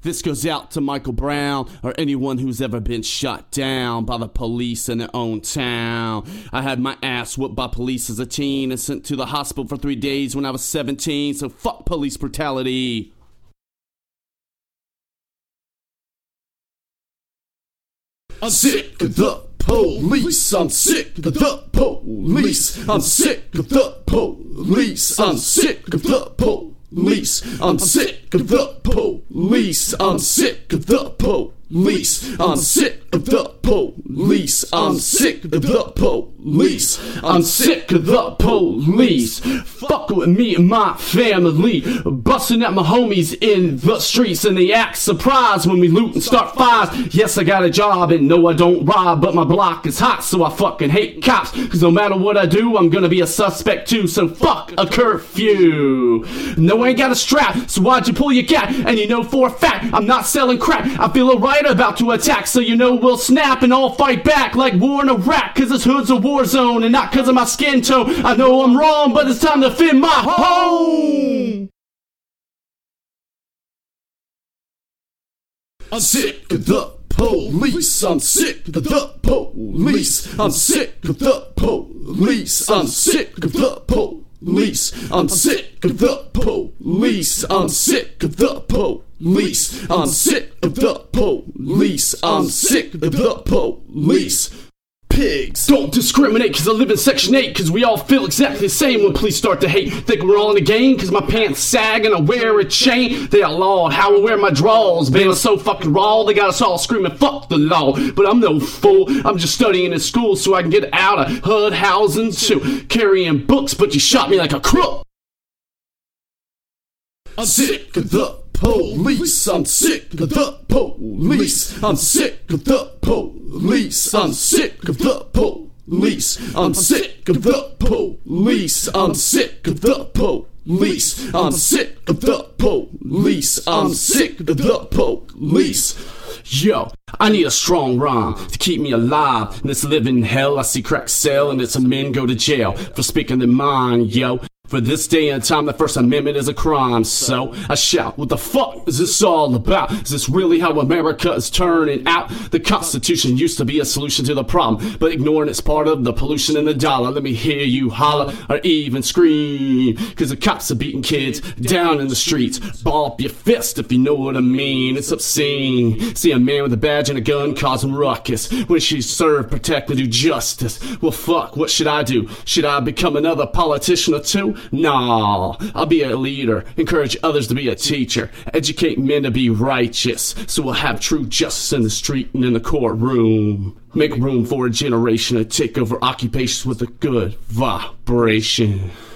This goes out to Michael Brown or anyone who's ever been shot down by the police in their own town. I had my ass whooped by police as a teen and sent to the hospital for 3 days when I was 17, so fuck police brutality. I'm sick of the police, I'm sick of the police, I'm sick of the police, I'm sick of the police, I'm sick of the police, I'm sick of the police, I'm sick of the police, I'm sick of the police, I'm sick of the police, fucking with me and my family, busting at my homies in the streets, and they act surprised when we loot and start fires. Yes, I got a job and no, I don't rob, but my block is hot, so I fucking hate cops, cause no matter what I do, I'm gonna be a suspect too, so fuck a curfew. No, I ain't got a strap, so why'd you pull your gat? And you know for a fact, I'm not selling crack. I feel alright about to attack, so you know we'll snap and all fight back like war in Iraq, cause this hood's a war zone and not cause of my skin tone. I know I'm wrong, but it's time to defend my home. I'm sick of the police, I'm sick of the police, I'm sick of the police, I'm sick of the police, I'm sick of the police, I'm sick of the police, I'm sick of the police, I'm sick of the police. Pigs don't discriminate cause I live in section 8, cause we all feel exactly the same when police start to hate. Think we're all in a game cause my pants sag and I wear a chain. They outlawed how I wear my drawers, man, so fucking raw, they got us all screaming fuck the law. But I'm no fool, I'm just studying in school so I can get out of HUD housing too, carrying books, but you shot me like a crook. I'm sick of the police, I'm sick of the police, I'm sick of the police, I'm sick of the police, I'm sick of the police, I'm sick of the police, I'm sick of the police, I'm sick of the police. Yo, I need a strong rhyme to keep me alive in this living hell. I see cracks sell and it's a men go to jail for speaking their mind, yo. For this day and time, the First Amendment is a crime, so I shout, what the fuck is this all about? Is this really how America is turning out? The Constitution used to be a solution to the problem, but ignoring it's part of the pollution in the dollar. Let me hear you holler or even scream, cause the cops are beating kids down in the streets. Ball up your fist if you know what I mean. It's obscene. See a man with a badge and a gun causing ruckus when she serve, protect, and do justice. Well fuck, what should I do? Should I become another politician or two? Nah, I'll be a leader, encourage others to be a teacher, educate men to be righteous, so we'll have true justice in the street and in the courtroom. Make room for a generation to take over occupations with a good vibration.